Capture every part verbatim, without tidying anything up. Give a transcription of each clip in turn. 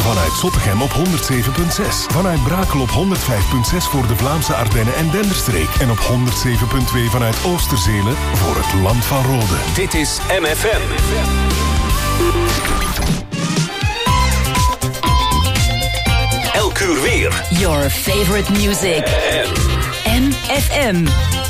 Vanuit Zottegem op honderd zeven komma zes. Vanuit Brakel op honderd vijf komma zes voor de Vlaamse Ardennen en Denderstreek. En op honderd zeven komma twee vanuit Oosterzelen voor het Land van Rode. Dit is M F M. Elk uur weer. Your favorite music. M F M.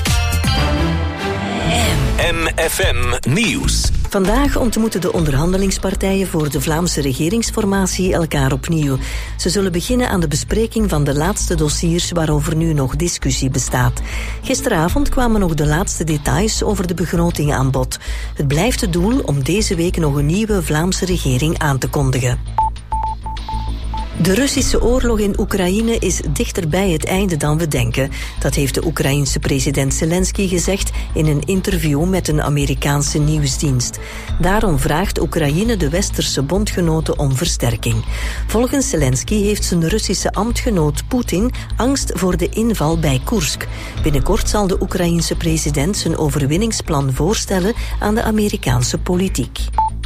M F M Nieuws. Vandaag ontmoeten de onderhandelingspartijen voor de Vlaamse regeringsformatie elkaar opnieuw. Ze zullen beginnen aan de bespreking van de laatste dossiers waarover nu nog discussie bestaat. Gisteravond kwamen nog de laatste details over de begroting aan bod. Het blijft het doel om deze week nog een nieuwe Vlaamse regering aan te kondigen. De Russische oorlog in Oekraïne is dichter bij het einde dan we denken. Dat heeft de Oekraïense president Zelensky gezegd in een interview met een Amerikaanse nieuwsdienst. Daarom vraagt Oekraïne de westerse bondgenoten om versterking. Volgens Zelensky heeft zijn Russische ambtgenoot Poetin angst voor de inval bij Koersk. Binnenkort zal de Oekraïense president zijn overwinningsplan voorstellen aan de Amerikaanse politiek.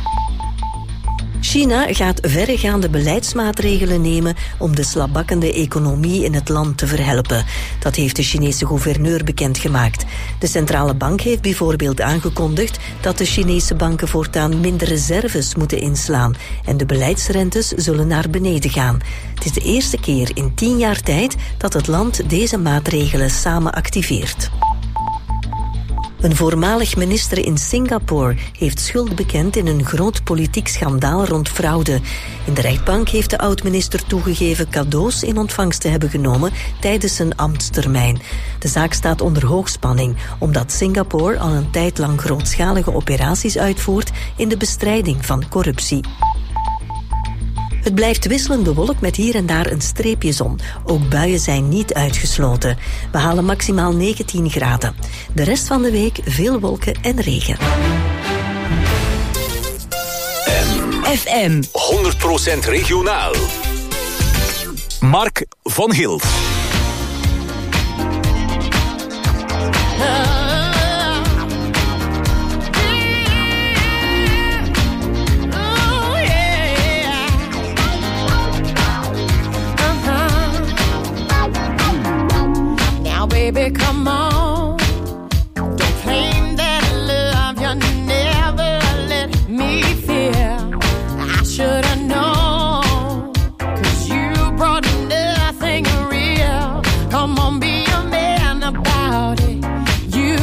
China gaat verregaande beleidsmaatregelen nemen om de slabakkende economie in het land te verhelpen. Dat heeft de Chinese gouverneur bekendgemaakt. De centrale bank heeft bijvoorbeeld aangekondigd dat de Chinese banken voortaan minder reserves moeten inslaan en de beleidsrentes zullen naar beneden gaan. Het is de eerste keer in tien jaar tijd dat het land deze maatregelen samen activeert. Een voormalig minister in Singapore heeft schuld bekend in een groot politiek schandaal rond fraude. In de rechtbank heeft de oud-minister toegegeven cadeaus in ontvangst te hebben genomen tijdens zijn ambtstermijn. De zaak staat onder hoogspanning, omdat Singapore al een tijd lang grootschalige operaties uitvoert in de bestrijding van corruptie. Het blijft wisselend bewolkt met hier en daar een streepje zon. Ook buien zijn niet uitgesloten. We halen maximaal negentien graden. De rest van de week veel wolken en regen. F M. honderd procent regionaal. Mark van Hilt. Baby, come on. Don't claim that love you never let me feel. I should have known, 'cause you brought nothing real. Come on, be a man about it. You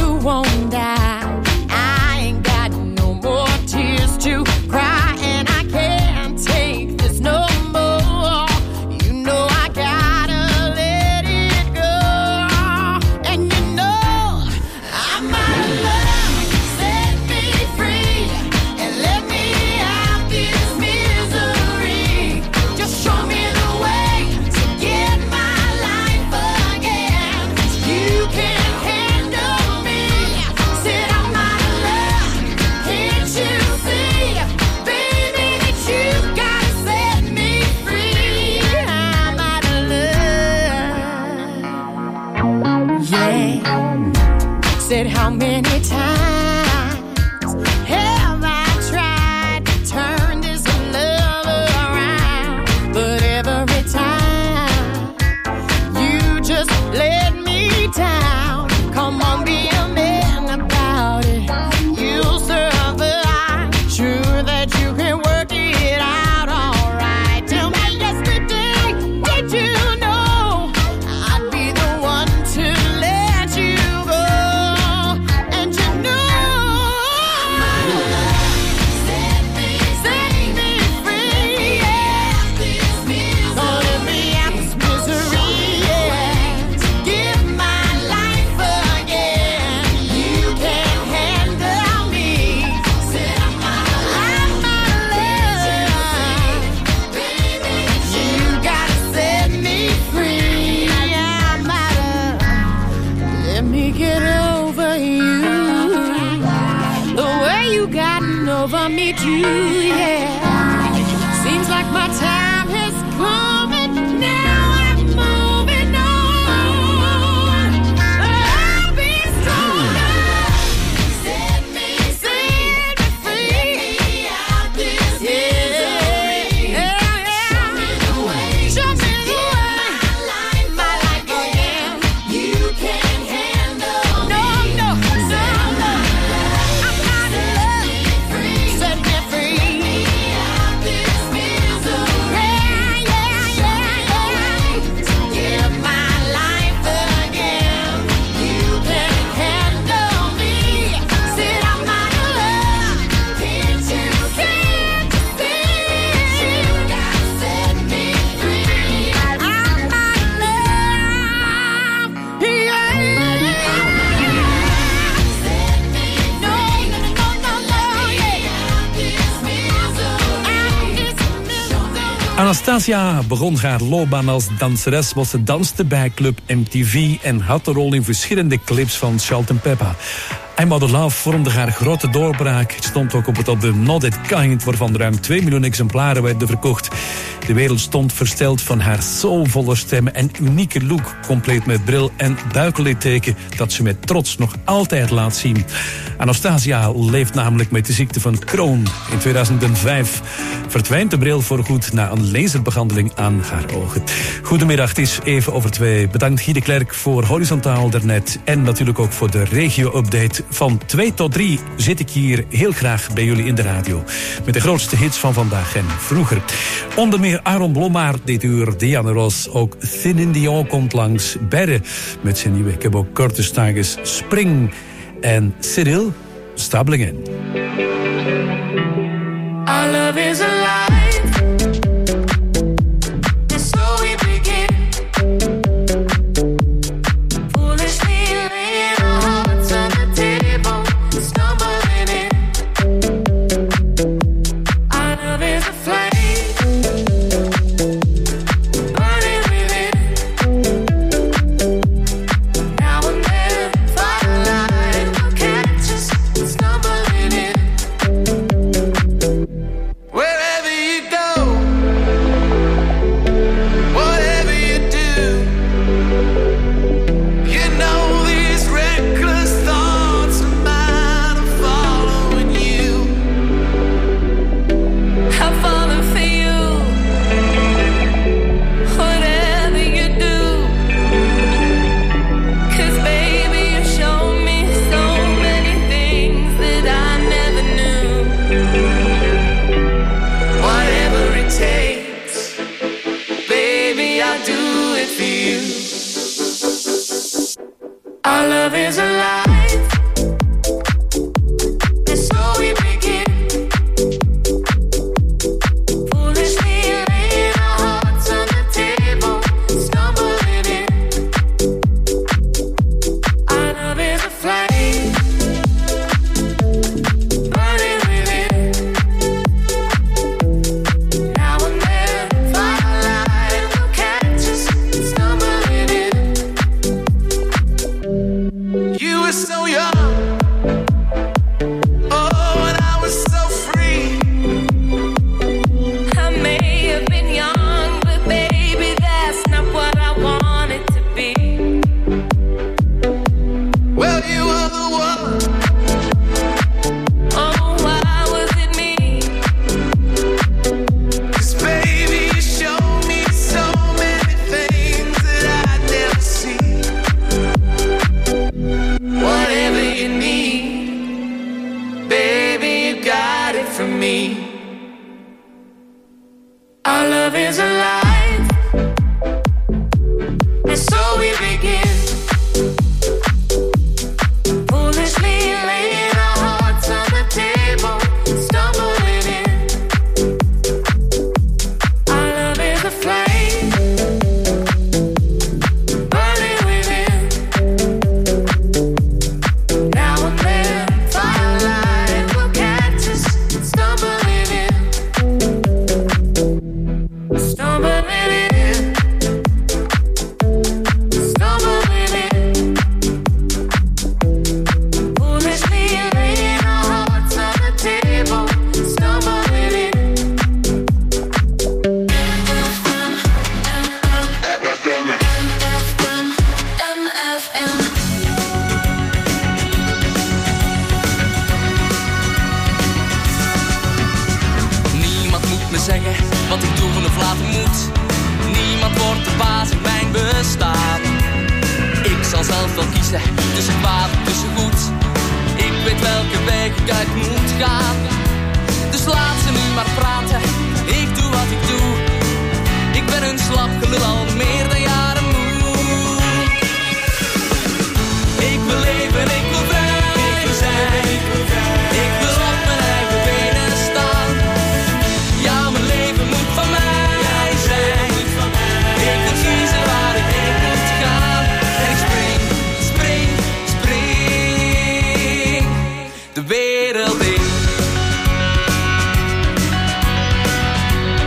Anastasia begon haar loopbaan als danseres, was ze danste bij Club M T V en had de rol in verschillende clips van Salt and Pepper. I'm Out of Love vormde haar grote doorbraak. Het stond ook op het album Not That Kind, waarvan ruim twee miljoen exemplaren werden verkocht. De wereld stond versteld van haar soulvolle stem en unieke look, compleet met bril en buiklitteken dat ze met trots nog altijd laat zien. Anastasia leeft namelijk met de ziekte van Crohn. In tweeduizend vijf verdwijnt de bril voorgoed na een laserbehandeling aan haar ogen. Goedemiddag, het is even over twee. Bedankt Guy de Klerk voor Horizontaal daarnet en natuurlijk ook voor de regio-update. Van twee tot drie zit ik hier heel graag bij jullie in de radio. Met de grootste hits van vandaag en vroeger. Onder meer Aaron Blommaert dit uur, Diana Ross, ook Céline Dion komt langs. Berre met zijn nieuwe. Ik heb ook Curtis Stigers, Spring en Cyril Stablingen. Our love is alive. And so we begin. Foolishly laying our hearts on the table, stumbling in. Our love is a flame, burning within. Now and then, firelight will catch us, stumbling in. Wherever you go, whatever you do, you know these reckless thoughts of mine are following you. I'm falling for you, whatever you do. 'Cause baby, you show me so many things that I never knew. Whatever it takes, baby, I'll do it for you. Our love is alive, and so we begin. Foolishly laying our hearts on the table, stumbling in. Our love is a flame, burning within. Now and then, firelight will catch us, stumbling in. You were so young, oh, and I was so free. I may have been young, but baby, that's not what I wanted to be. Well, you were the one. Oh, why was it me? 'Cause baby, you showed me so many things that I'd never see. Whatever you need, baby, you got it from me. Our love is alive, and so we begin. Foolishly laying our hearts on the table, stumbling in. Our love is a flame, burning within. Now and then, firelight will catch us, stumbling in. Stumbling in. Stumbling in. Foolishly laying our hearts on the table, stumbling in. M F M. Niemand moet me zeggen wat ik doen of laten moet. Niemand wordt de baas in mijn bestaan. Ik zal zelf wel kiezen tussen kwaad en tussen goed. Ik weet welke weg ik uit moet gaan. Dus laat ze nu maar praten. Ik doe wat ik doe. Ik ben een slap gelul al meer dan jaren moe. Ik wil leven, ik wil vrij zijn. Ik wil op mijn eigen benen staan. Ja, mijn leven moet van mij zijn. Ik wil kiezen waar ik heen moet gaan. En ik spring, spring, spring de wereld in.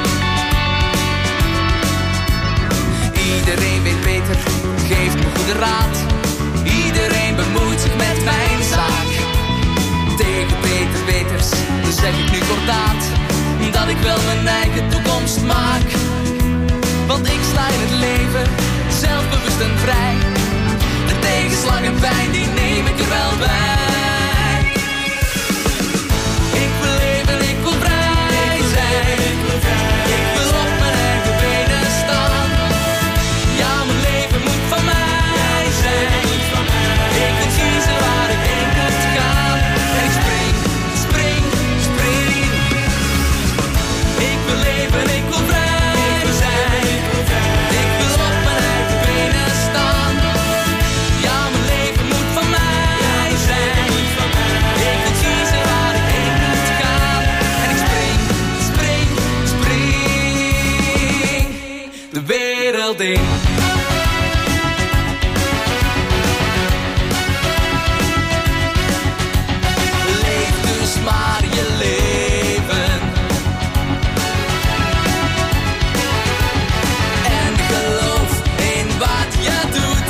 de raad. Iedereen bemoeit zich met mijn zaak. Tegen Peter Peters zeg ik nu kordaat dat ik wel mijn eigen toekomst maak. Want ik sta in het leven zelfbewust en vrij. De tegenslag en pijn die neem ik er wel bij. Ik wil leven, ik wil vrij zijn. Ik wil op mijn eigen benen staan. Ja, mijn leven moet van mij zijn. Ik wil kiezen waar ik heen moet gaan. En ik spring, spring, spring. Ik wil leven, ik wil vrij zijn. Ik wil op mijn eigen benen staan. Ja, mijn leven moet van mij zijn. Ik wil kiezen waar ik heen moet gaan. En ik spring, spring, spring. De wereld in. Leef dus maar je leven. En geloof in wat je doet.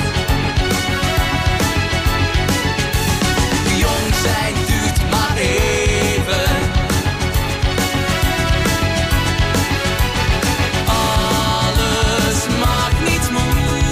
Jong zijn duurt maar even. Alles maakt niets moed.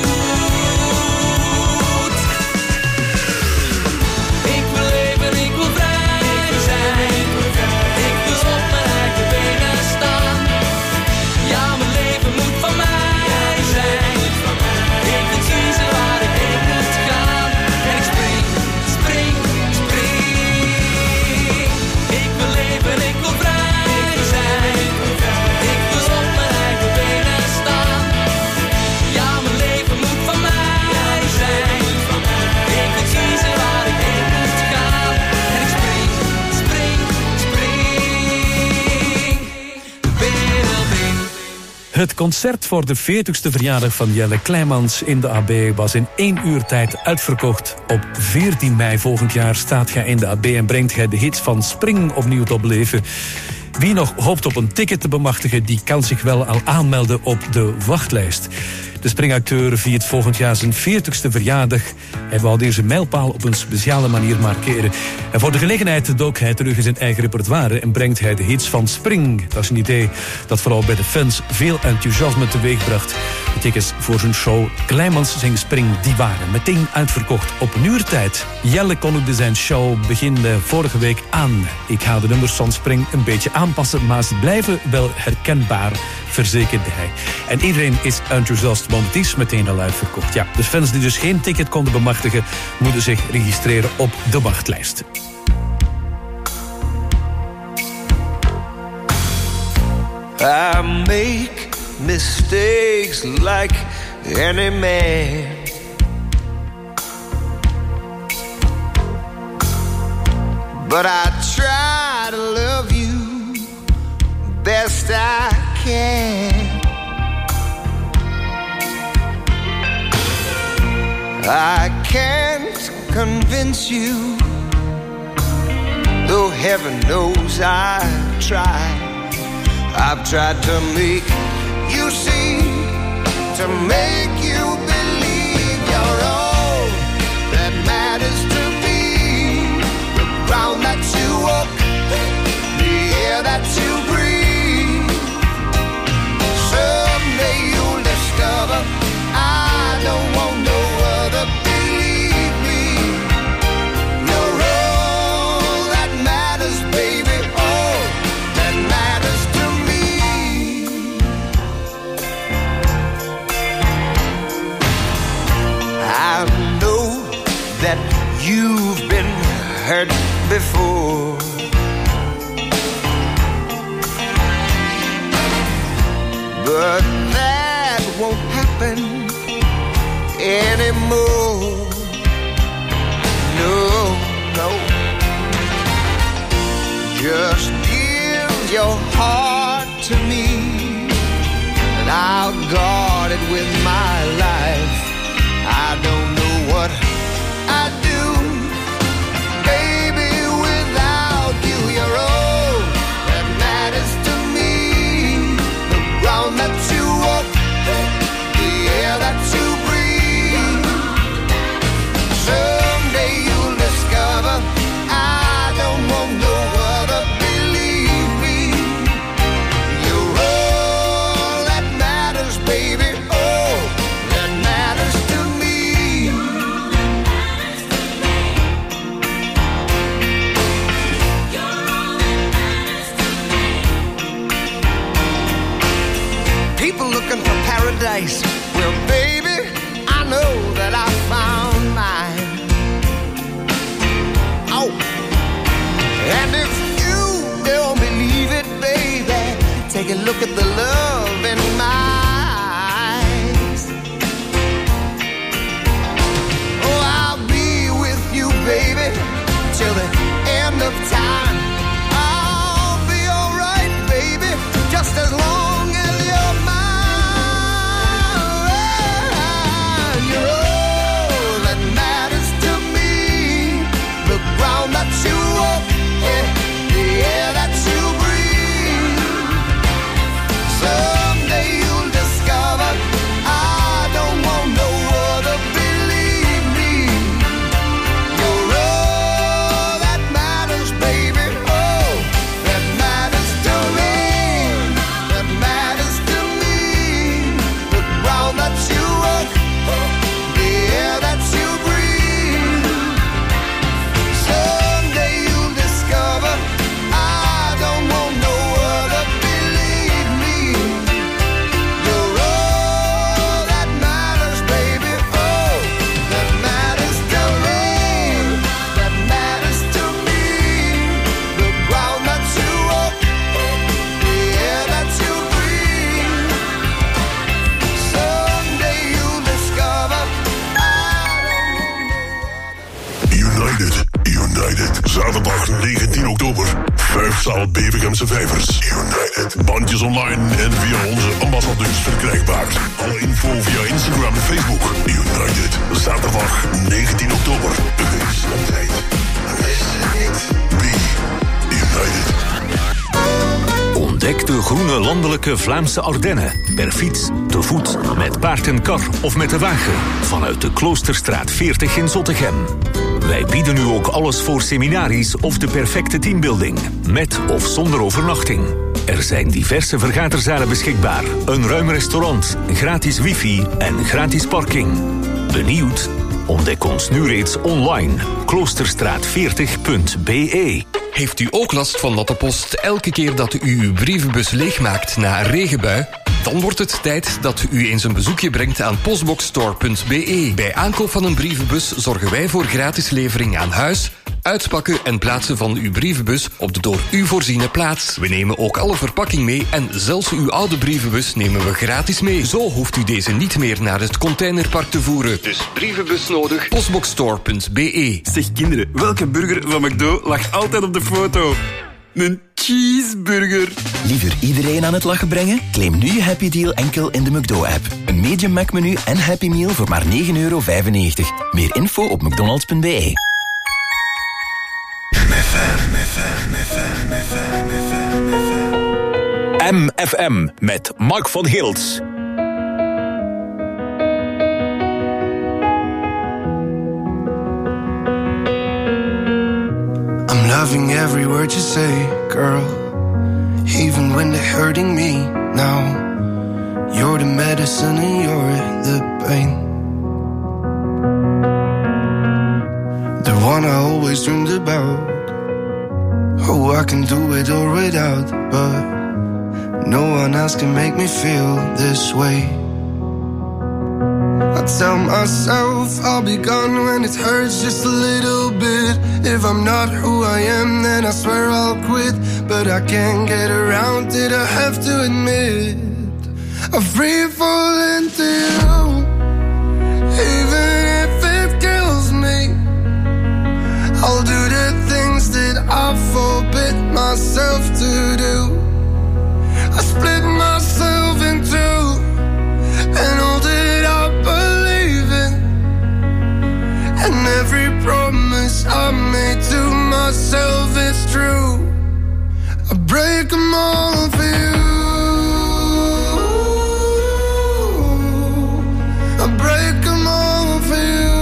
Ik wil leven, ik wil vrij zijn. Ik wil op mijn eigen benen staan. Ja, mijn leven moet van mij zijn. Ik wil kiezen waar ik heen moet gaan. En ik spring, spring, spring. Ik wil leven, ik wil vrij zijn. Ik wil op mijn eigen benen staan. Ja, mijn leven moet van mij zijn. Ik wil kiezen waar ik heen moet gaan. En ik spring, spring, spring. De wereld in. Het concert voor de veertigste verjaardag van Jelle Kleimans in de A B was in één uur tijd uitverkocht. Op veertien mei volgend jaar staat gij in de A B en brengt gij de hits van Spring opnieuw tot beleven. Wie nog hoopt op een ticket te bemachtigen, die kan zich wel al aanmelden op de wachtlijst. De springacteur viert volgend jaar zijn veertigste verjaardag. Hij wou deze mijlpaal op een speciale manier markeren. En voor de gelegenheid dook hij terug in zijn eigen repertoire en brengt hij de hits van Spring. Dat is een idee dat vooral bij de fans veel enthousiasme teweegbracht. De tickets voor zijn show Kleimans Zing Spring, die waren meteen uitverkocht op een uurtijd. Jelle kondigde zijn show begin vorige week aan. Ik ga de nummers van Spring een beetje aanpassen, maar ze blijven wel herkenbaar, verzekerde hij. En iedereen is enthousiast, want het is meteen al uitverkocht. Ja, de fans die dus geen ticket konden bemachtigen, moeten zich registreren op de wachtlijst. I make mistakes like any man. But I try to love you best I can. I can't convince you, though heaven knows I've tried. I've tried to make you see, to make you believe you're all that matters to me. The ground that you walk, the air that you breathe. Someday you'll discover I don't want no other. Believe me, you're all that matters, baby. All that matters to me. I know that you've been hurt before. But that won't happen anymore. No, no. Just give your heart to me, and I'll guard it with my life. I don't know what I'd do, baby, without you. You're all that matters to me. The ground that you walk, the air that you breathe. looking for paradise. Well, baby, I know that I found mine. Oh, and if you don't believe it, baby, take a look at the love in my eyes. Oh, I'll be with you, baby, till the end of time. I'll be alright, baby, just as long as you're mine. You're all that matters to me. The ground that you walk, yeah, the air that you breathe. Someday you'll discover I don't want no other, believe me. You're all that matters, baby. Oh, that matters to me. That matters to me. The ground that you walk, the air that you breathe. Someday you'll discover I don't want no other, believe me. You're all that matters, baby. Oh, that matters to me. That matters to me. The ground that you walk, the air that you breathe. Someday you'll discover I don't want no United, United. Zaterdag negentien oktober. Vijfzaal Bevegemse Vijvers. United. Bandjes online en via onze ambassadeurs verkrijgbaar. Alle info via Instagram en Facebook. United. Zaterdag negentien oktober. Wees op tijd. Wees er niet. Be United. Ontdek de groene landelijke Vlaamse Ardennen. Per fiets, te voet, met paard en kar of met de wagen. Vanuit de Kloosterstraat veertig in Zottegem. Wij bieden u ook alles voor seminaries of de perfecte teambuilding. Met of zonder overnachting. Er zijn diverse vergaderzalen beschikbaar. Een ruim restaurant, gratis wifi en gratis parking. Benieuwd? Ontdek ons nu reeds online. kloosterstraat veertig punt b e. Heeft u ook last van dat de post elke keer dat u uw brievenbus leegmaakt na een regenbui? Dan wordt het tijd dat u eens een bezoekje brengt aan postboxstore punt b e. Bij aankoop van een brievenbus zorgen wij voor gratis levering aan huis, uitpakken en plaatsen van uw brievenbus op de door u voorziene plaats. We nemen ook alle verpakking mee en zelfs uw oude brievenbus nemen we gratis mee. Zo hoeft u deze niet meer naar het containerpark te voeren. Dus brievenbus nodig, postboxstore punt b e. Zeg kinderen, welke burger van McDo lag altijd op de foto? Een cheeseburger. Liever iedereen aan het lachen brengen? Claim nu je Happy Deal enkel in de McDo-app. Een medium Mac-menu en Happy Meal voor maar negen euro vijfennegentig. Meer info op mcdonalds punt b e. M F M met Mark van Hilts. I'm loving every word you say, girl. Even when they're hurting me now. You're the medicine and you're the pain. The one I always dreamed about. Oh, I can do it all without, but no one else can make me feel this way. I tell myself I'll be gone when it hurts just a little bit. If I'm not who I am, then I swear I'll quit. But I can't get around it, I have to admit I free fall into you. Even if it kills me, I'll do the things that I forbid myself to do. I split myself in two and all that I believe in, and every promise I made to myself is true. I break them all for you. I break them all for you.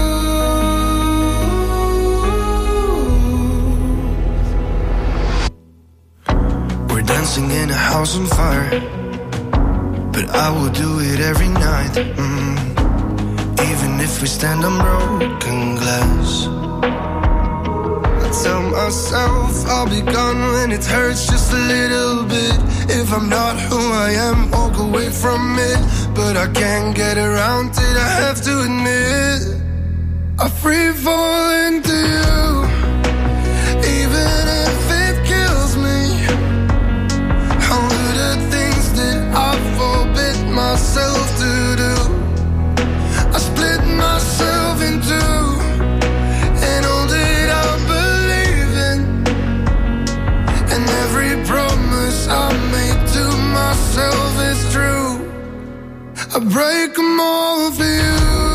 We're dancing in a house on fire, but I will do it every night. Mm. Even if we stand on broken glass. I tell myself I'll be gone when it hurts just a little bit. If I'm not who I am, walk away away from it, but I can't get around it, I have to admit. I free fall into you, even if it kills me. I'll do the things that I forbid myself to do. I split myself in two, and all that I believe in, and every promise I made to myself is true. I break them all for you.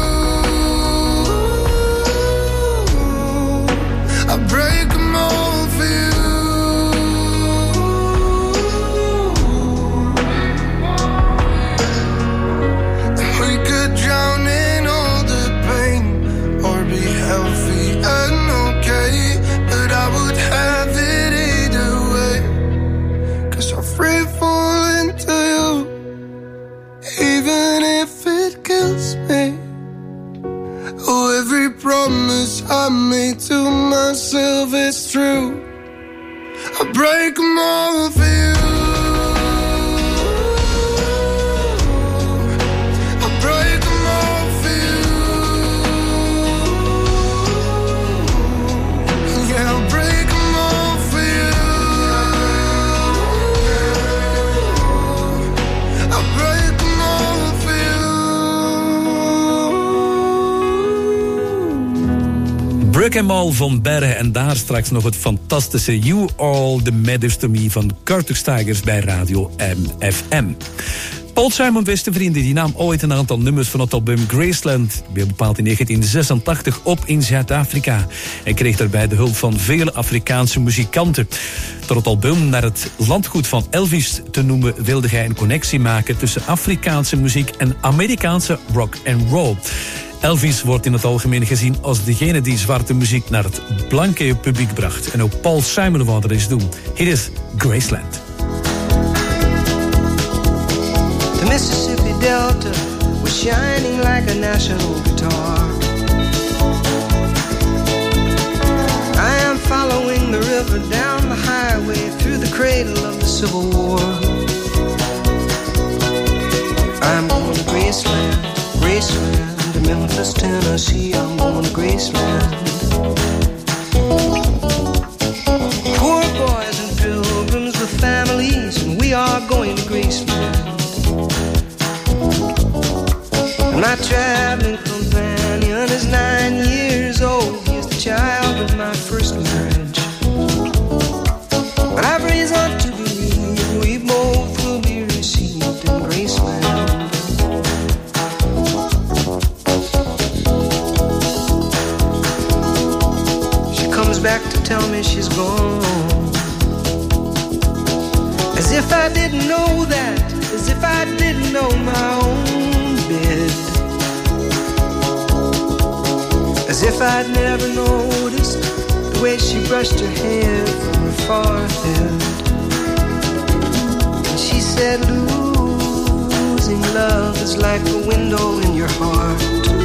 I break them all for you. We could drown in all the pain, or be healthy and okay, but I would have it either way, 'cause I free fall into you, even if it kills me. Oh, every promise I made to myself is true. I break them all for you. I break them all for you. Yeah, I'll break them all for you. I break them all for you. Break 'em all van Berre en daar straks nog het fantastische You All The Matters To Me van Curtis Tigers bij Radio M F M. Paul Simon, beste vrienden, die nam ooit een aantal nummers van het album Graceland, weer bepaald in negentien zesentachtig, op in Zuid-Afrika en kreeg daarbij de hulp van vele Afrikaanse muzikanten. Door het album naar het landgoed van Elvis te noemen wilde hij een connectie maken tussen Afrikaanse muziek en Amerikaanse rock and roll. Elvis wordt in het algemeen gezien als degene die zwarte muziek naar het blanke publiek bracht. En ook Paul Simon wou dat eens doen. Hier is Graceland. The Mississippi Delta was shining like a national guitar. I am following the river down the highway through the cradle of the Civil War. I'm going to Graceland, Graceland. Memphis, Tennessee, I'm going to Graceland. Poor boys and pilgrims with families, and we are going to Graceland. And my traveling companion is nine years old. He is the child of my first marriage. But I've reason to believe we both will be received in Graceland. Back to tell me she's gone, as if I didn't know that, as if I didn't know my own bed, as if I'd never noticed the way she brushed her hair from her forehead. And she said, losing love is like a window in your heart.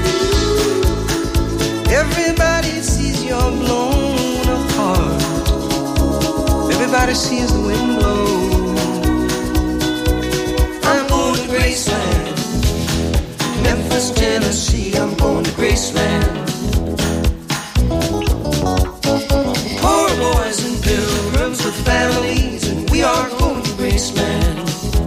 Everybody sees you're blown apart. Everybody sees the wind blow. I'm going to Graceland, Memphis, Tennessee. I'm going to Graceland. Poor boys and pilgrims with families, and we are going to Graceland.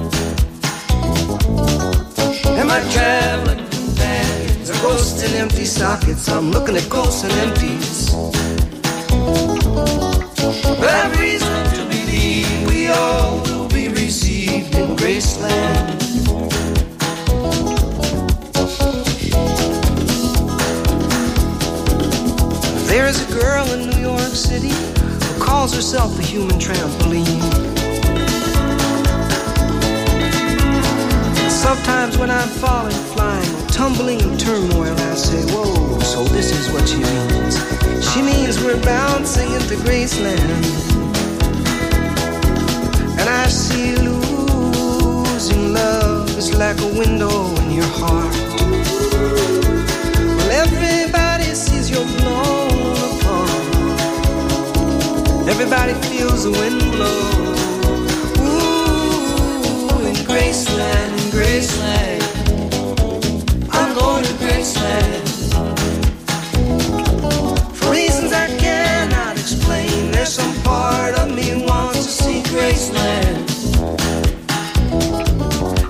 And my traveling companions are ghosts and empty sockets. I'm looking at ghosts and empties. But I've reason to believe we all will be received in Graceland. There is a girl in New York City who calls herself the human trampoline. Sometimes when I'm falling, flying, tumbling in turmoil, I say, whoa, so this is what she means. She means we're bouncing into Graceland. And I see losing love is like a window in your heart. Well, everybody sees you're blown apart. Everybody feels the wind blow. Ooh, in Graceland, in Graceland.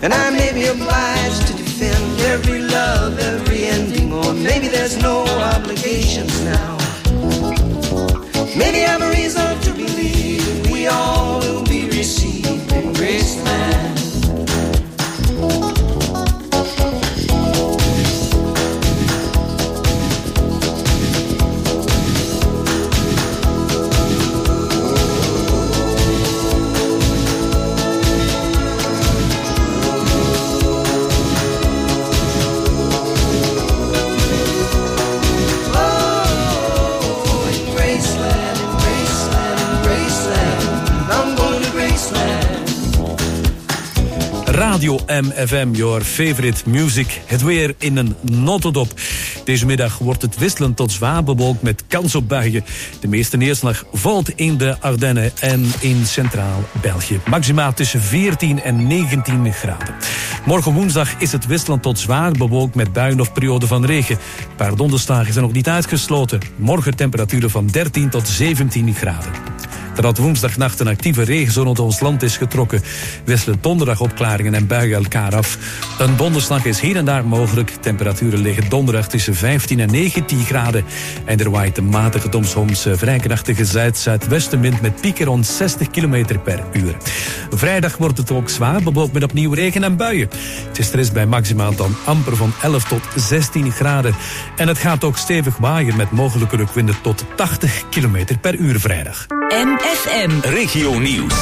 and I may be obliged to defend every love, every ending, or maybe there's no obligations now. Maybe I'm a reason to believe we all will be received in Graceland. Radio M F M, your favorite music. Het weer in een notendop. Deze middag wordt het wisselend tot zwaar bewolkt met kans op buien. De meeste neerslag valt in de Ardennen en in Centraal België. Maximaal tussen veertien en negentien graden. Morgen woensdag is het wisselend tot zwaar bewolkt met buien of perioden van regen. Een paar donderslagen zijn nog niet uitgesloten. Morgen temperaturen van dertien tot zeventien graden. Nadat woensdagnacht een actieve regenzone tot ons land is getrokken, wisselen donderdag opklaringen en buien elkaar af. Een donderslag is hier en daar mogelijk. Temperaturen liggen donderdag tussen vijftien en negentien graden. En er waait een matige tot soms vrij krachtige zuid-zuidwestenwind met pieken rond zestig kilometer per uur. Vrijdag wordt het ook zwaar bewolkt met opnieuw regen en buien. Het is er bij maximaal dan amper van elf tot zestien graden. En het gaat ook stevig waaien met mogelijke rukwinden tot tachtig kilometer per uur vrijdag. M F M Regio Nieuws.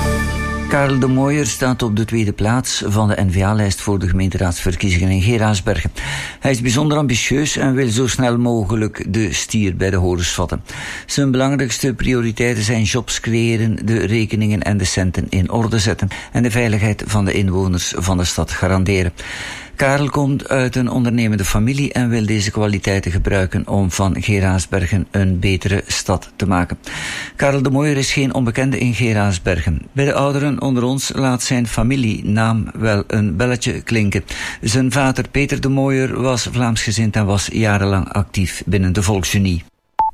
Karel de Mooijer staat op de tweede plaats van de N V A-lijst voor de gemeenteraadsverkiezingen in Geraardsbergen. Hij is bijzonder ambitieus en wil zo snel mogelijk de stier bij de horens vatten. Zijn belangrijkste prioriteiten zijn jobs creëren, de rekeningen en de centen in orde zetten en de veiligheid van de inwoners van de stad garanderen. Karel komt uit een ondernemende familie en wil deze kwaliteiten gebruiken om van Geraardsbergen een betere stad te maken. Karel de Mooijer is geen onbekende in Geraardsbergen. Bij de ouderen onder ons laat zijn familienaam wel een belletje klinken. Zijn vader Peter de Mooijer was Vlaamsgezind en was jarenlang actief binnen de Volksunie.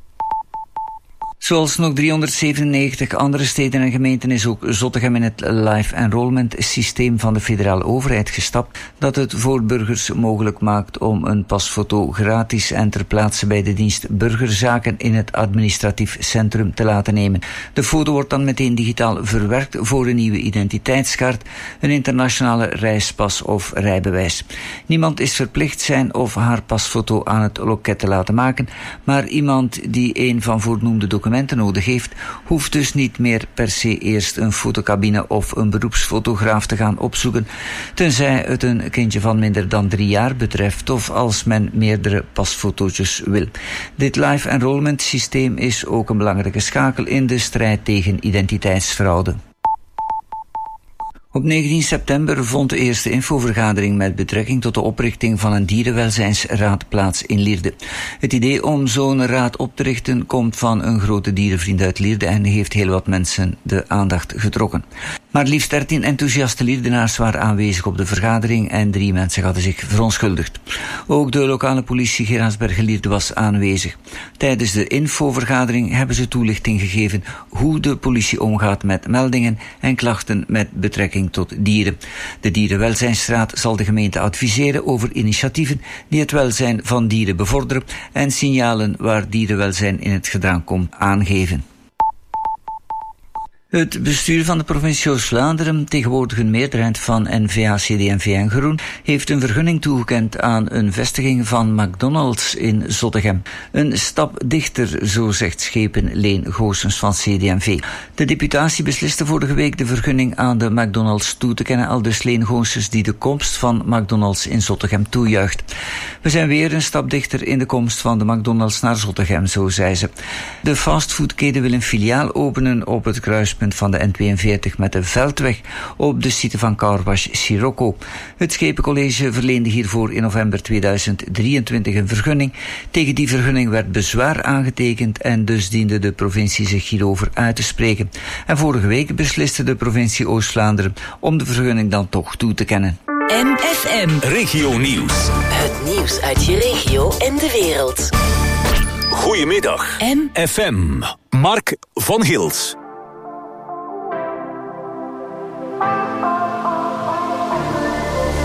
Zoals nog driehonderdzevenennegentig andere steden en gemeenten is ook Zottegem in het live enrollment systeem van de federale overheid gestapt, dat het voor burgers mogelijk maakt om een pasfoto gratis en ter plaatse bij de dienst Burgerzaken in het administratief centrum te laten nemen. De foto wordt dan meteen digitaal verwerkt voor een nieuwe identiteitskaart, een internationale reispas of rijbewijs. Niemand is verplicht zijn of haar pasfoto aan het loket te laten maken, maar iemand die een van voornoemde documenten nodig heeft, hoeft dus niet meer per se eerst een fotocabine of een beroepsfotograaf te gaan opzoeken, tenzij het een kindje van minder dan drie jaar betreft of als men meerdere pasfotootjes wil. Dit live enrollment systeem is ook een belangrijke schakel in de strijd tegen identiteitsfraude. Op negentien september vond de eerste infovergadering met betrekking tot de oprichting van een dierenwelzijnsraad plaats in Lierde. Het idee om zo'n raad op te richten komt van een grote dierenvriend uit Lierde en heeft heel wat mensen de aandacht getrokken. Maar liefst dertien enthousiaste Lierdenaars waren aanwezig op de vergadering en drie mensen hadden zich verontschuldigd. Ook de lokale politie Geraardsbergen-Lierde was aanwezig. Tijdens de infovergadering hebben ze toelichting gegeven hoe de politie omgaat met meldingen en klachten met betrekking tot dieren. De Dierenwelzijnsraad zal de gemeente adviseren over initiatieven die het welzijn van dieren bevorderen en signalen waar dierenwelzijn in het gedrang komt aangeven. Het bestuur van de provincie Oost-Vlaanderen, tegenwoordig een meerderheid van N V A, C D en V en Groen, heeft een vergunning toegekend aan een vestiging van McDonald's in Zottegem. Een stap dichter, zo zegt schepen Leen Goossens van C D en V. De deputatie besliste vorige week de vergunning aan de McDonald's toe te kennen, aldus Leen Goossens die de komst van McDonald's in Zottegem toejuicht. We zijn weer een stap dichter in de komst van de McDonald's naar Zottegem, zo zei ze. De fastfoodketen wil een filiaal openen op het kruispunt van de N tweeënveertig met de Veldweg op de site van Carwash Sirocco. Het Schepencollege verleende hiervoor in november tweeduizend drieëntwintig een vergunning. Tegen die vergunning werd bezwaar aangetekend en dus diende de provincie zich hierover uit te spreken. En vorige week besliste de provincie Oost-Vlaanderen om de vergunning dan toch toe te kennen. M F M Regio Nieuws. Het nieuws uit je regio en de wereld. Goedemiddag. M F M. Mark van Gils.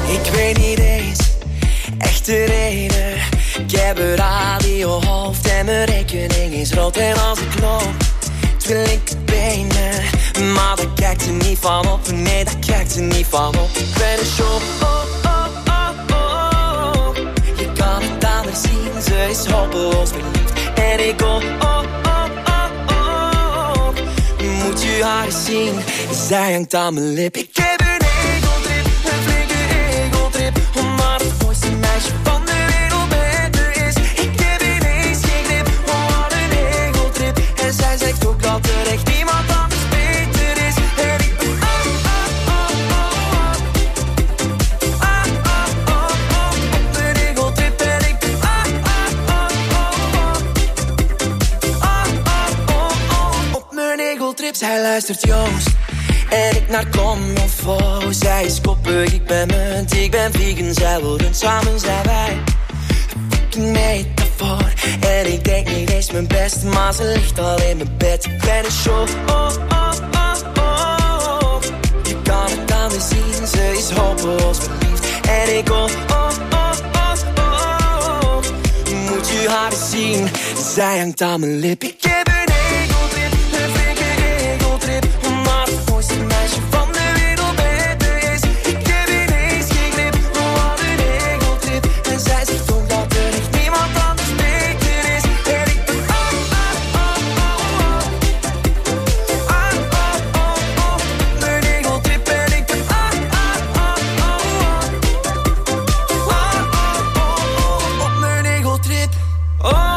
Ik weet niet eens echt de reden. Ik heb een radiohoofd en mijn rekening is rood. En als ik loop, twee linkerbenen. Maar daar kijkt ze niet van op. Nee, daar kijkt ze niet van op. Ik ben een show. Oh, oh, oh, oh, oh. Je kan het aan haar zien, ze is hopeloos verliefd. En ik oh, oh, oh, oh, oh. Moet je haar eens zien, zij hangt aan mijn lip. Ik heb een egeltrip, een flinke egeltrip. Omdat het mooiste meisje van de wereld bij me is. Ik heb ineens geen grip, oh wat een egeltrip. En zij zegt ook dat er echt niemand anders beter is. En ik ben oh, oh, oh, oh, oh. Ah, oh, oh, oh. Op mijn egeltrip en ik ben ah, oh, oh, oh, oh. Ah, oh, oh, oh. Op mijn egeltrip, zij luistert Joost. En ik naar Kom of Oh. Zij is koppig, ik ben munt. Ik ben vegan, zij wil rund. Samen zijn wij een fucking metafoor. En ik denk niet eens mijn best, maar ze ligt al in mijn bed. Ik ben een show, oh, oh, oh, oh. Je kan het aan me zien, ze is hopeloos verliefd. En ik oh, oh, oh, oh, oh. Moet je haar eens zien, zij hangt aan mijn lip. Ik heb een egeltrip, een flinke egeltrip. Maar het mooiste meisje van de wereld bij me is. Ik heb ineens geen grip, oh wat een egeltrip. En zij zegt ook dat er echt niemand anders beter is. En ik ben oh, oh, oh, oh, oh. Ah, oh, oh, oh. Mijn egeltrip en ik ben ah, ah, oh, oh, oh. Ah, oh, oh, oh. Op mijn egeltrip. Oh, ego.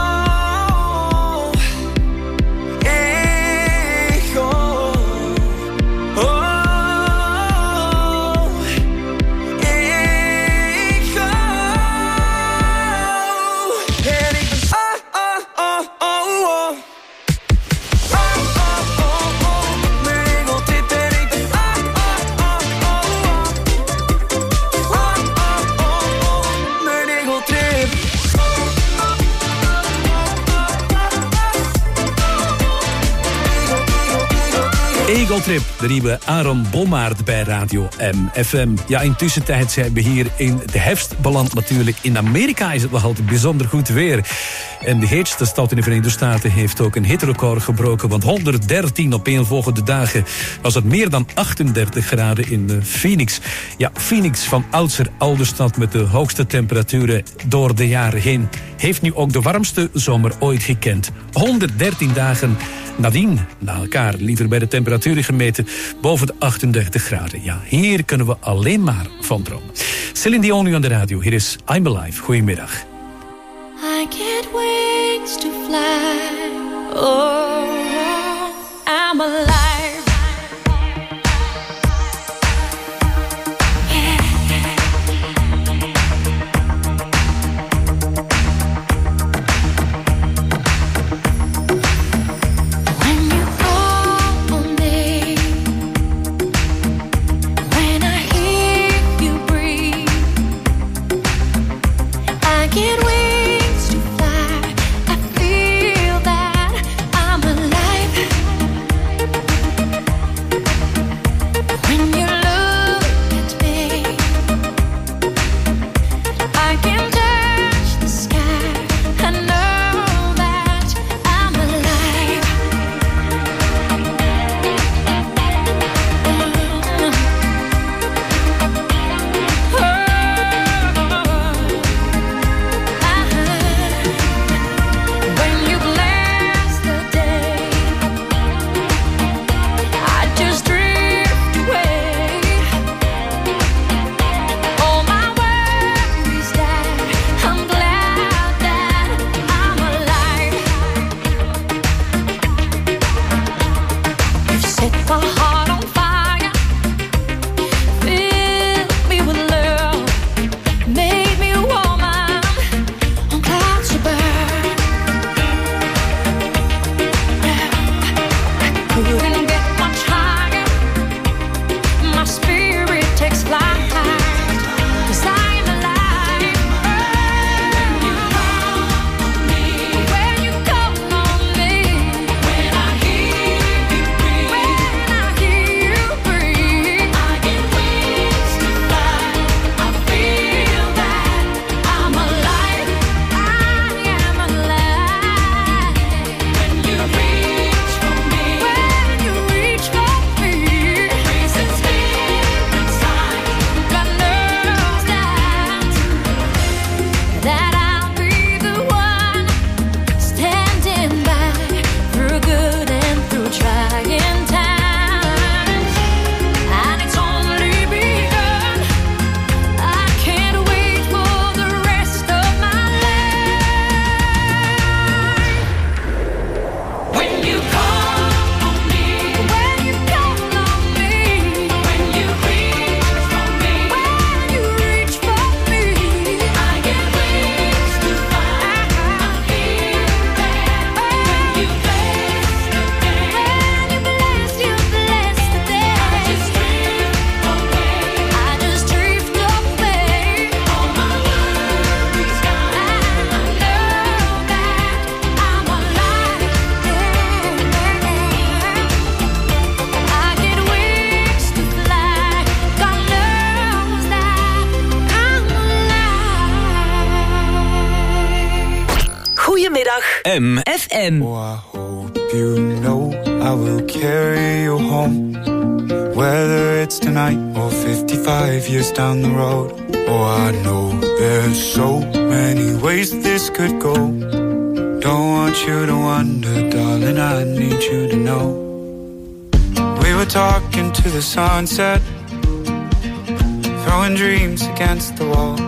Oh, ego. En ik ben ah, ah, oh, oh, oh. Ah, oh, oh, oh. Mijn egeltrip en ik ben ah, ah, oh, oh, oh. Ah, oh, oh, oh. Mijn egeltrip. Egeltrip, de nieuwe Aaron Bommaert bij Radio M F M. Ja, intussen tijd zijn we hier in de herfst beland natuurlijk. In Amerika is het nog altijd bijzonder goed weer. En de heetste stad in de Verenigde Staten heeft ook een hitterecord gebroken. Want honderddertien opeenvolgende dagen was het meer dan achtendertig graden in Phoenix. Ja, Phoenix van oudsher oude stad met de hoogste temperaturen door de jaren heen. Heeft nu ook de warmste zomer ooit gekend. honderddertien dagen nadien, na elkaar, liever bij de temperaturen gemeten, boven de achtendertig graden. Ja, hier kunnen we alleen maar van dromen. Celine Dion nu aan de radio. Hier is I'm Alive. Goedemiddag. I get wings to fly. Oh, I'm alive. Get wings to fly. I feel that I'm alive. M F M. Oh, I hope you know I will carry you home, whether it's tonight or fifty-five years down the road. Oh, I know there's so many ways this could go. Don't want you to wonder, darling, I need you to know. We were talking to the sunset, throwing dreams against the wall.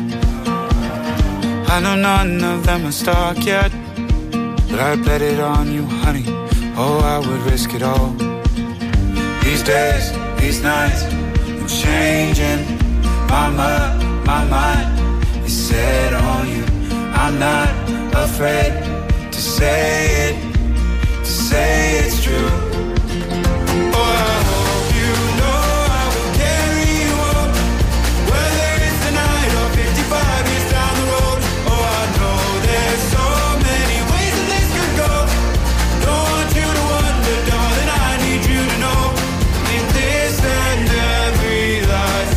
I know none of them are stuck yet, but I bet it on you, honey. Oh, I would risk it all. These days, these nights, I'm changing. My mind, my mind is set on you. I'm not afraid to say it, to say it's true. Oh, I hope you know I will carry you home, whether it's tonight or fifty-five years down the road. Oh, I know there's so many ways that this could go. Don't want you to wonder, darling, I need you to know. In this and every life,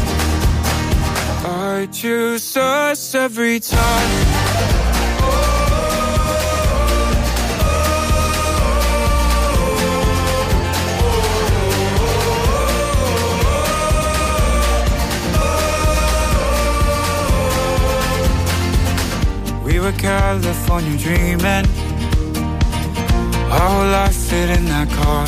I choose us every time. We were California dreaming, our whole life fit in that car.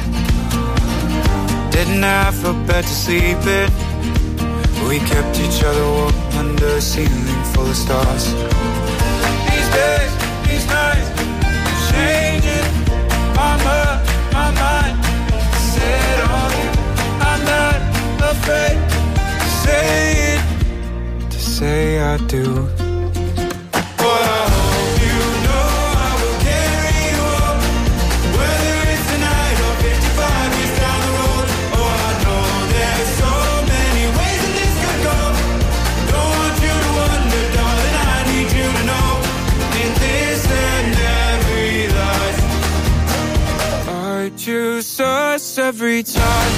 Didn't have a bed to sleep in, we kept each other warm under a ceiling full of stars. These days, these nights, changing. My mind, my mind, set on you. I'm not afraid to say it, to say I do. Choose us every time.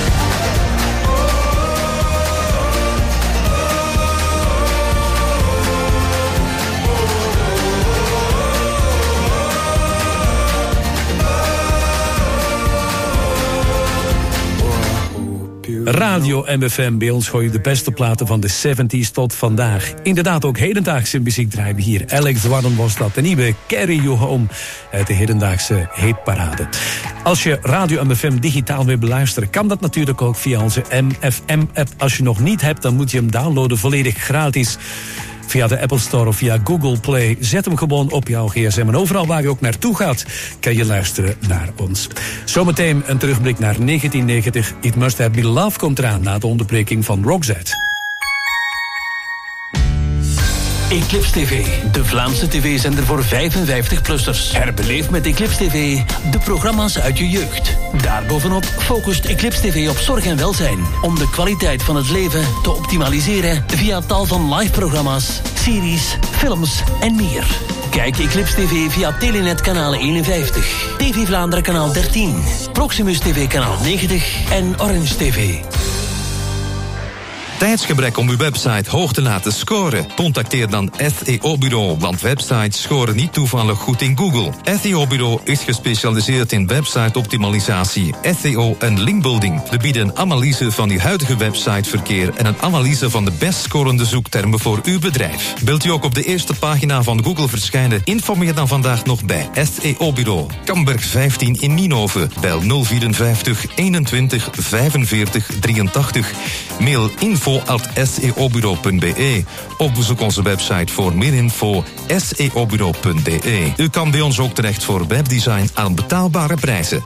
Radio M F M, bij ons gooi je de beste platen van de zeventies tot vandaag. Inderdaad, ook hedendaagse muziek draaien we hier. Alex Warren was dat, de nieuwe Carry You Home uit de hedendaagse hitparade. Als je Radio M F M digitaal wil beluisteren, kan dat natuurlijk ook via onze M F M-app. Als je nog niet hebt, dan moet je hem downloaden, volledig gratis. Via de Apple Store of via Google Play. Zet hem gewoon op jouw gsm. En overal waar je ook naartoe gaat, kan je luisteren naar ons. Zometeen een terugblik naar negentien negentig. It Must Have Been Love komt eraan na de onderbreking van Roxette. Eclipse T V, de Vlaamse tv-zender voor vijfenvijftig-plussers. Herbeleef met Eclipse T V de programma's uit je jeugd. Daarbovenop focust Eclipse T V op zorg en welzijn, om de kwaliteit van het leven te optimaliseren via tal van live-programma's, series, films en meer. Kijk Eclipse T V via Telenet kanaal eenenvijftig, T V Vlaanderen kanaal dertien, Proximus T V kanaal negentig en Orange T V. Tijdsgebrek om uw website hoog te laten scoren? Contacteer dan S E O-bureau, want websites scoren niet toevallig goed in Google. S E O-bureau is gespecialiseerd in website-optimalisatie, S E O en linkbuilding. We bieden een analyse van uw huidige websiteverkeer en een analyse van de best scorende zoektermen voor uw bedrijf. Wilt u ook op de eerste pagina van Google verschijnen? Informeer dan vandaag nog bij S E O-bureau. Kamberg vijftien in Nienhoven. Bel nul vierenvijftig eenentwintig vijfenveertig drieëntachtig. Mail info at s e o bureau punt b e. Of bezoek onze website voor meer info s e o bureau punt b e. U kan bij ons ook terecht voor webdesign aan betaalbare prijzen.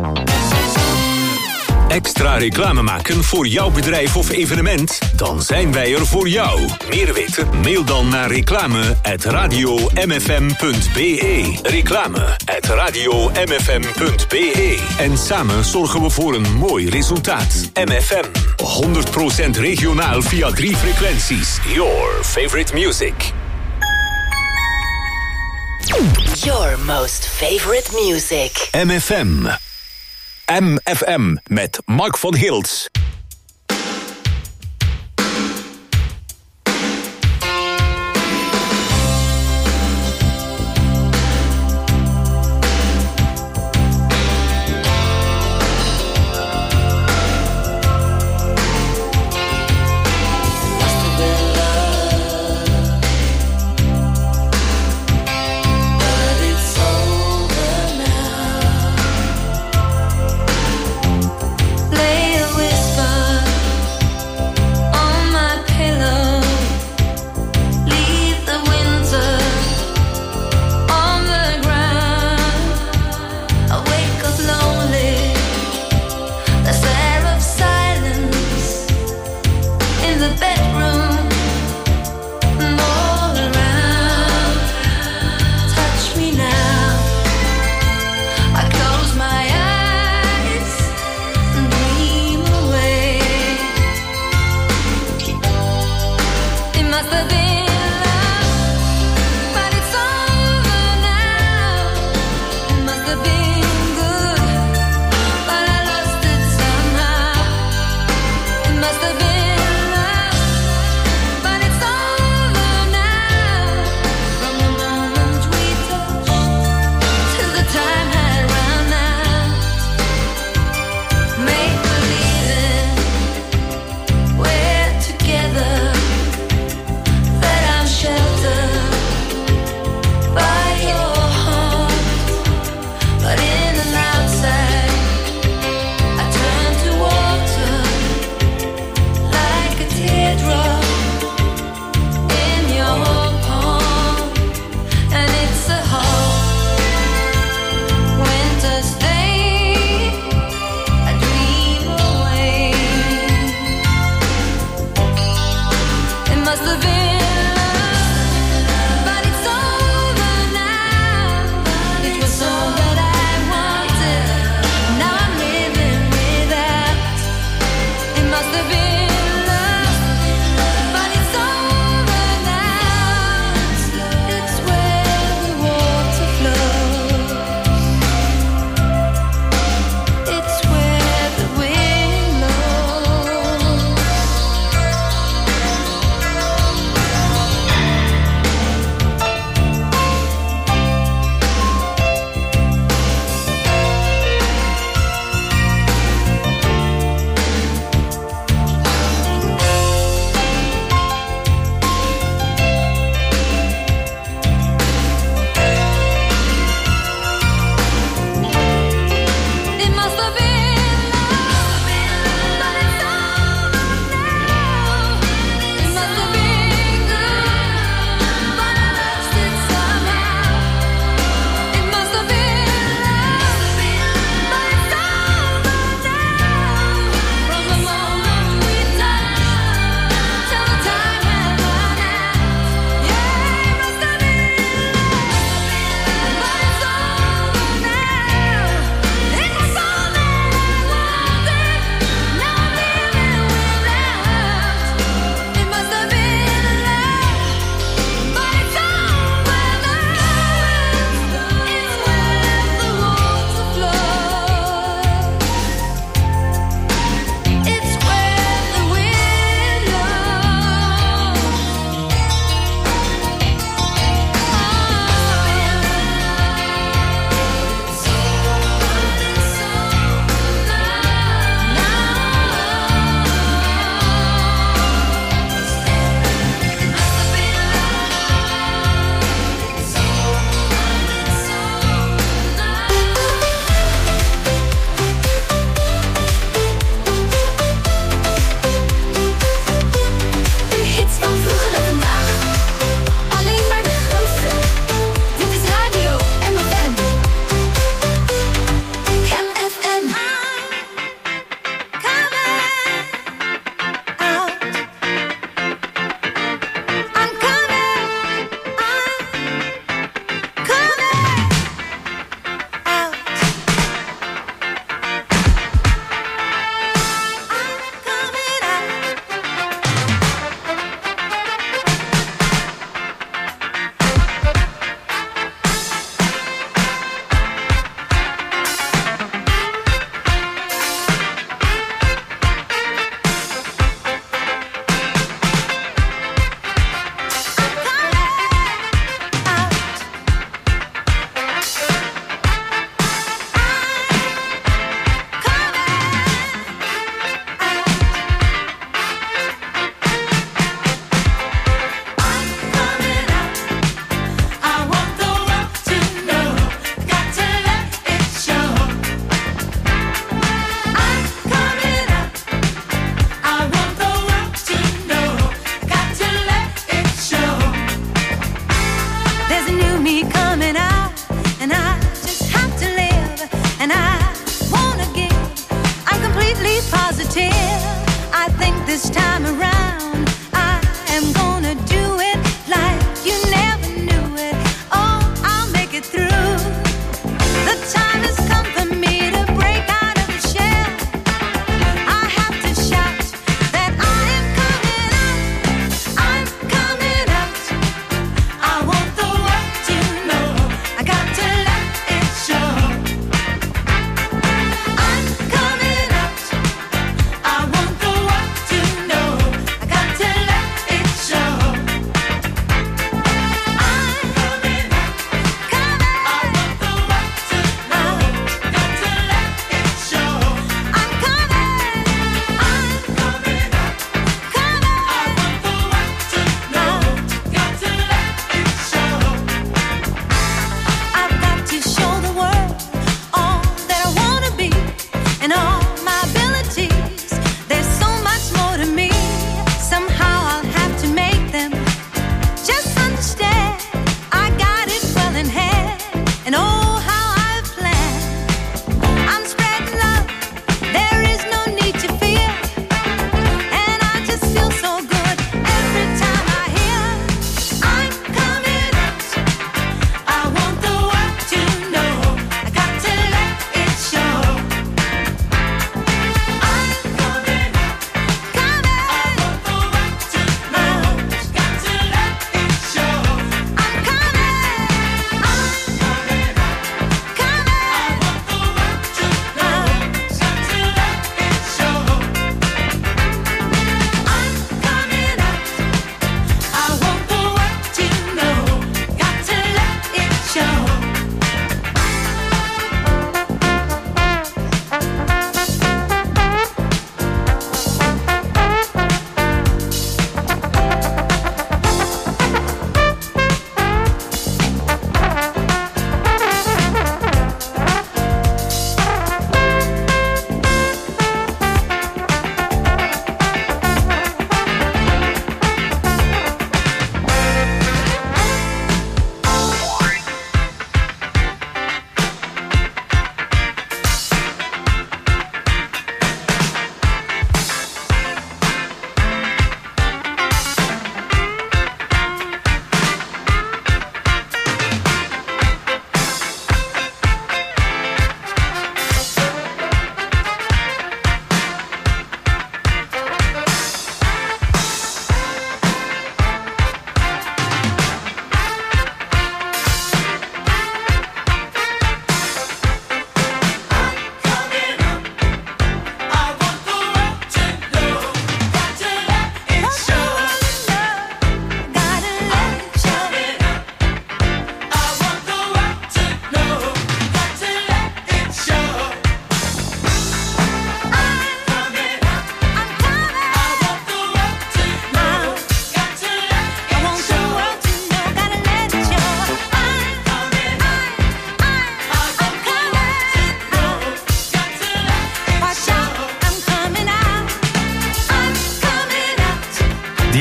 Extra reclame maken voor jouw bedrijf of evenement? Dan zijn wij er voor jou. Meer weten? Mail dan naar reclame at radio m f m punt b e. Reclame at radio m f m punt b e. En samen zorgen we voor een mooi resultaat. M F M, honderd procent regionaal via drie frequenties. Your favorite music. Your most favorite music. M F M. M F M met Mark van Hilts.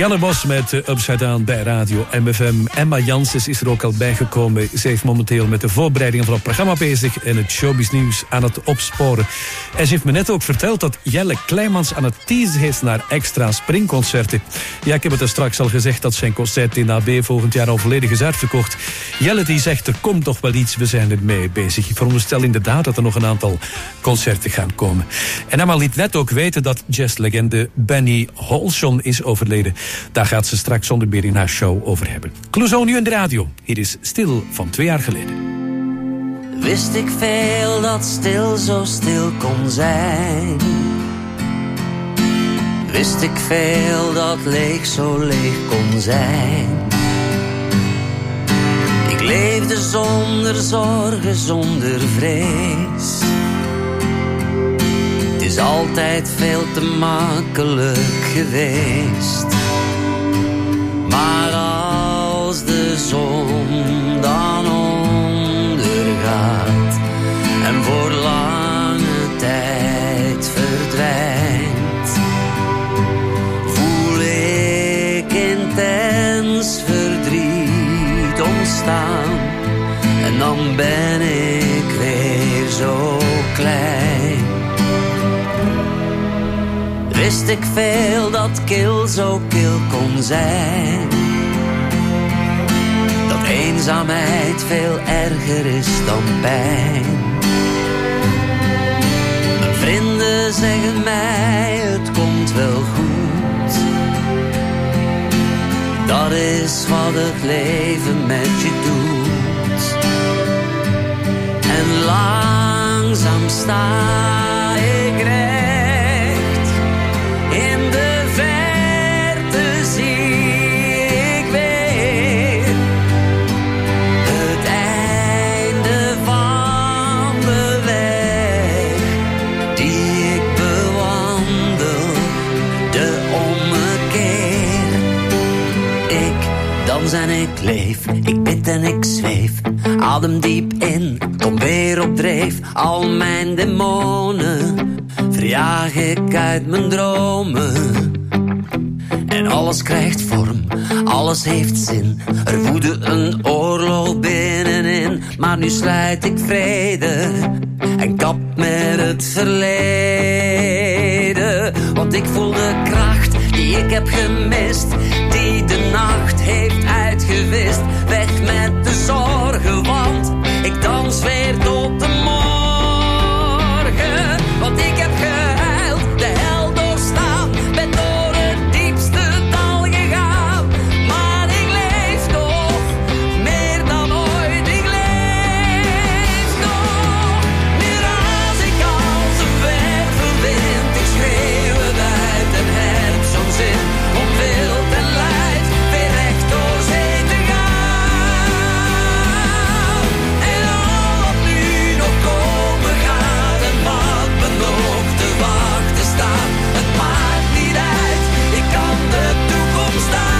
Marianne Bos met uh, Upside Down bij Radio M F M. Emma Janssens is er ook al bijgekomen. Zij is momenteel met de voorbereidingen van het programma bezig en het showbiz nieuws aan het opsporen. En ze heeft me net ook verteld dat Jelle Kleimans aan het teasen is naar extra springconcerten. Ja, ik heb het er straks al gezegd dat zijn concert in A B volgend jaar al volledig is uitverkocht. Jelle die zegt er komt toch wel iets, we zijn ermee bezig. Ik veronderstel inderdaad dat er nog een aantal concerten gaan komen. En Emma liet net ook weten dat jazzlegende Benny Holson is overleden. Daar gaat ze straks zonder meer in haar show over hebben. Clouseau nu in de radio. Hier is Stil van twee jaar geleden. Wist ik veel dat stil zo stil kon zijn. Wist ik veel dat leeg zo leeg kon zijn. Ik leefde zonder zorgen, zonder vrees. Het is altijd veel te makkelijk geweest. Maar als de zon dan ondergaat en voor lange tijd verdwijnt, voel ik intens verdriet ontstaan. En dan ben ik weer zo klein. Wist ik veel dat kil zo kil kon zijn. Dat eenzaamheid veel erger is dan pijn. Mijn vrienden zeggen mij het komt wel goed. Dat is wat het leven met je doet. En langzaam sta ik recht. In de verte zie ik weer het einde van de weg die ik bewandel, de ommekeer. Ik dans en ik leef, ik bid en ik zweef, adem diep in, kom weer op dreef. Al mijn demonen verjaag ik uit mijn dromen. En alles krijgt vorm, alles heeft zin. Er woedde een oorlog binnenin. Maar nu sluit ik vrede en kap met het verleden. Want ik voel de kracht die ik heb gemist, die de nacht heeft uitgewist. Weg met de zorgen, want ik dans weer tot de morgen. Want ik heb gehuild, de hel doorstaan, ben door het diepste dal gegaan. Maar ik leef nog, meer dan ooit, ik leef nog. Nu raas ik als een wervelwind, ik schreeuw het uit en heb zo'n zin om wild en luid weer recht door zee te gaan. En al wat nu nog komen gaat en wat me nog te wachten staat, het maakt niet uit, ik kan de toekomst aan.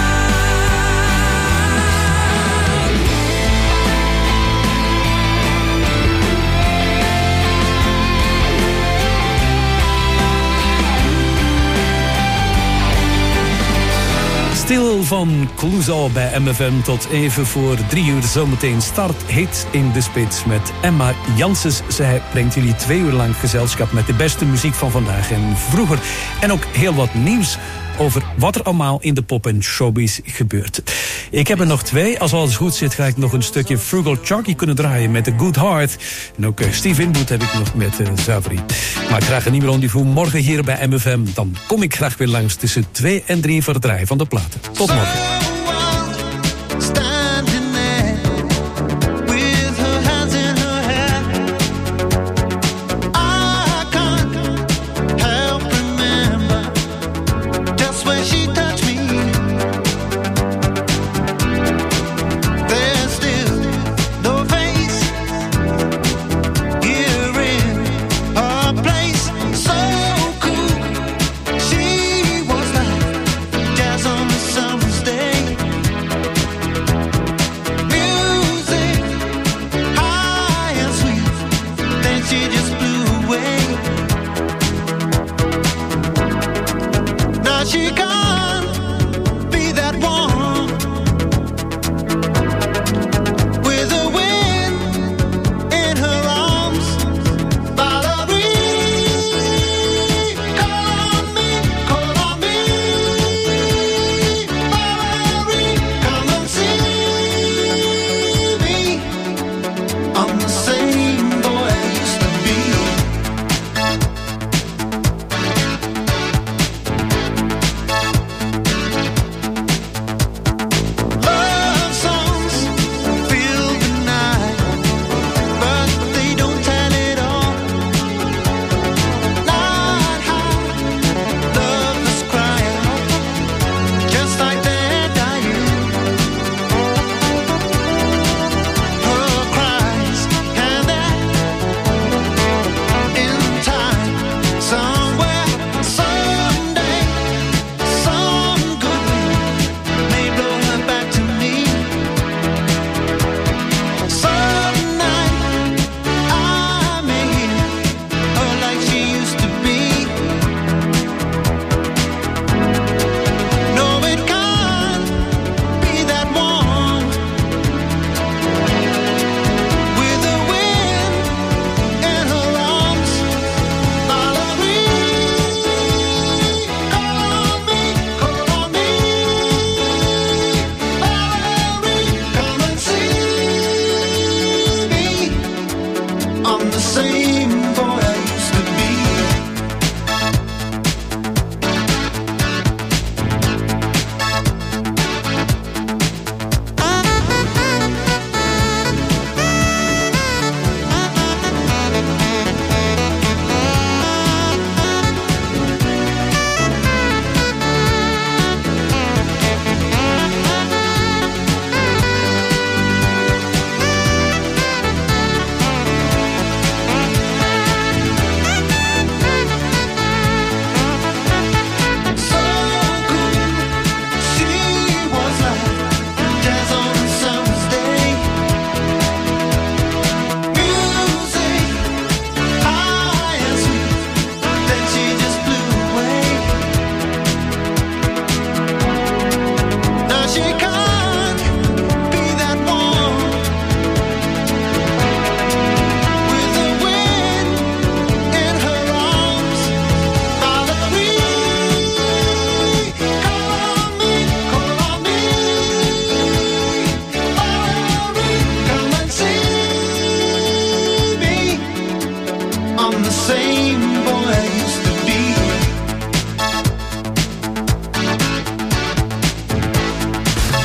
Stil van Clouseau bij M F M tot even voor drie uur. Zometeen start hit in de spits met Emma Janssens. Zij brengt jullie twee uur lang gezelschap met de beste muziek van vandaag en vroeger. En ook heel wat nieuws over wat er allemaal in de pop- en showbiz gebeurt. Ik heb er nog twee. Als alles goed zit, ga ik nog een stukje Frugal Chucky kunnen draaien met The Good Heart. En ook uh, Steve Winwood heb ik nog met uh, Zavri. Maar graag een nieuw rendezvous morgen hier bij M F M. Dan kom ik graag weer langs tussen twee en drie voor het draaien van de platen. Tot morgen.